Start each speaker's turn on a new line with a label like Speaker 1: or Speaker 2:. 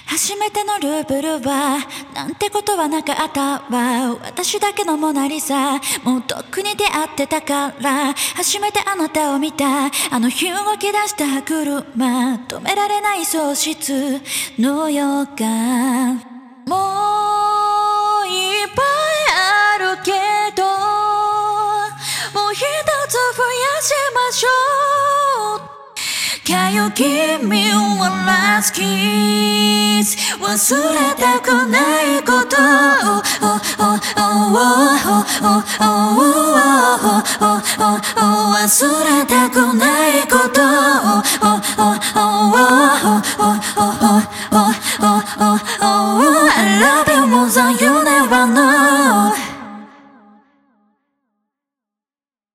Speaker 1: 初めてのルーブルはなんてことはなかったわ。私だけのモナリザ、もうとっくに出会ってたから。初めてあなたを見たあの日動き出した車、止められない喪失の予感。もういっぱいあるけど、もう一つ増やしましょう。Can you give me one last kiss? 忘れたくないこと忘れたくない